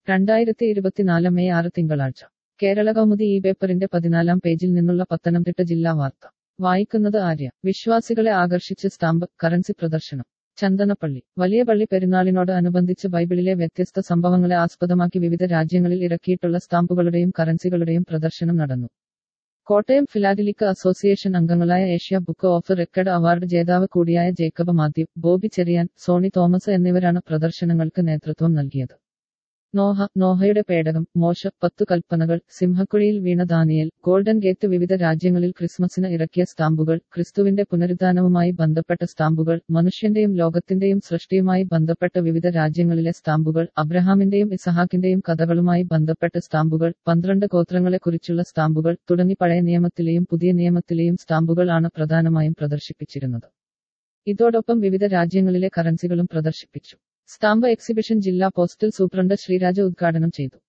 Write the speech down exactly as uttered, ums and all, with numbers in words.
രണ്ടായിരത്തി ഇരുപത്തിനാല് മെയ് ആറ് തിങ്കളാഴ്ച കേരള കൗമുദി ഈ പേപ്പറിന്റെ പതിനാലാം പേജിൽ നിന്നുള്ള പത്തനംതിട്ട ജില്ലാ വാർത്ത വായിക്കുന്നത് ആര്യ. വിശ്വാസികളെ ആകർഷിച്ച് സ്റ്റാമ്പ് കറൻസി പ്രദർശനം. ചന്ദനപ്പള്ളി. വലിയ പള്ളി പെരുന്നാളിനോട് അനുബന്ധിച്ച് ബൈബിളിലെ വ്യത്യസ്ത സംഭവങ്ങളെ ആസ്പദമാക്കി വിവിധ രാജ്യങ്ങളിൽ ഇറക്കിയിട്ടുള്ള സ്റ്റാമ്പുകളുടെയും കറൻസികളുടെയും പ്രദർശനം നടന്നു. കോട്ടയം ഫിലാഡലിക്ക അസോസിയേഷൻ അംഗങ്ങളായ Asia book of record award ജേതാവ് കൂടിയായ ജേക്കബ് മാത്യു, ബോബി ചെറിയാൻ, സോണി തോമസ് എന്നിവരാണ് പ്രദർശനങ്ങൾക്ക് നേതൃത്വം നൽകിയത്. നോഹ, നോഹയുടെ പേടകം, മോശ, പത്തു കൽപ്പനകൾ, സിംഹക്കുഴിയിൽ വീണ ദാനിയേൽ, ഗോൾഡൻ ഗേറ്റ്, വിവിധ രാജ്യങ്ങളിൽ ക്രിസ്മസിന് ഇറക്കിയ സ്റ്റാമ്പുകൾ, ക്രിസ്തുവിന്റെ പുനരുദ്ധാനവുമായി ബന്ധപ്പെട്ട സ്റ്റാമ്പുകൾ, മനുഷ്യന്റെയും ലോകത്തിന്റെയും സൃഷ്ടിയുമായി ബന്ധപ്പെട്ട വിവിധ രാജ്യങ്ങളിലെ സ്റ്റാമ്പുകൾ, അബ്രഹാമിന്റെയും ഇസഹാക്കിന്റെയും കഥകളുമായി ബന്ധപ്പെട്ട സ്റ്റാമ്പുകൾ, പന്ത്രണ്ട് ഗോത്രങ്ങളെക്കുറിച്ചുള്ള സ്റ്റാമ്പുകൾ തുടങ്ങി പഴയ നിയമത്തിലെയും പുതിയ നിയമത്തിലെയും സ്റ്റാമ്പുകൾ ആണ് പ്രധാനമായും പ്രദർശിപ്പിച്ചിരുന്നത്. ഇതോടൊപ്പം വിവിധ രാജ്യങ്ങളിലെ കറൻസികളും പ്രദർശിപ്പിച്ചു. സ്റ്റാമ്പ് എക്സിബിഷൻ ജില്ലാ പോസ്റ്റൽ സൂപ്രണ്ട് ശ്രീരാജ ഉദ്ഘാടനം ചെയ്തു.